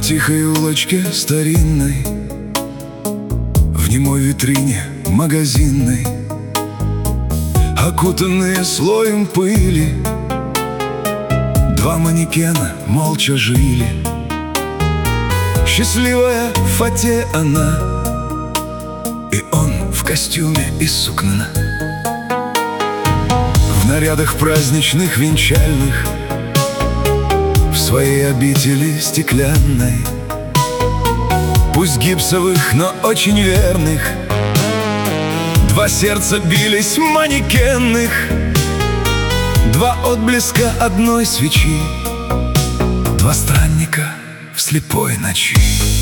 тихой улочке старинной, в немой витрине магазинной, окутанные слоем пыли, два манекена молча жили. Счастливая в фате она, и он в костюме из сукна. В нарядах праздничных венчальных, в своей обители стеклянной, пусть гипсовых, но очень верных, два сердца бились манекенных, два отблеска одной свечи, два странника в слепой ночи.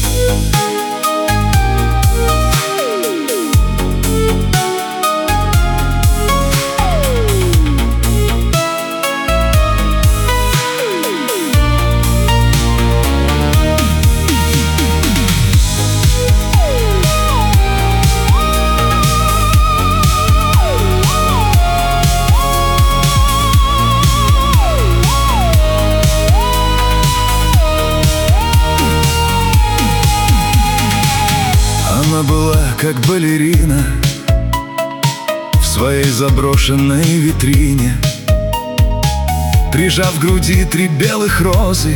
Она была как балерина в своей заброшенной витрине, прижав к груди три белых розы,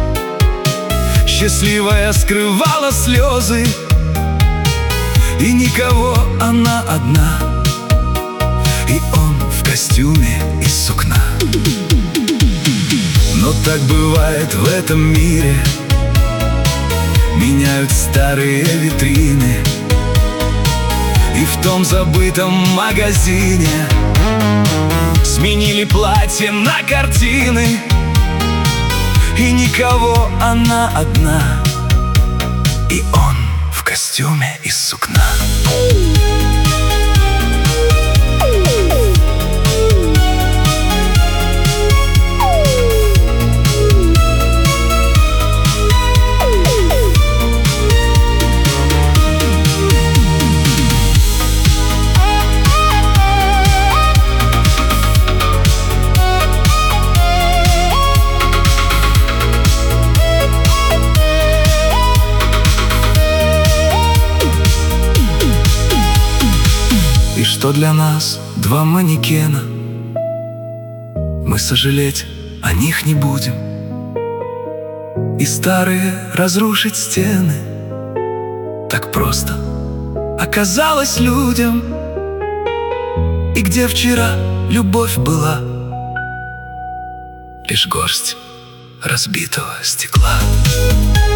счастливая скрывала слезы. И никого, она одна, и он в костюме из сукна. Но так бывает в этом мире, меняют старые витрины, и в том забытом магазине сменили платье на картины. И никого, она одна, и он в костюме из сукна. И что для нас два манекена, мы сожалеть о них не будем, и старые разрушить стены так просто оказалось людям. И где вчера любовь была, лишь горсть разбитого стекла.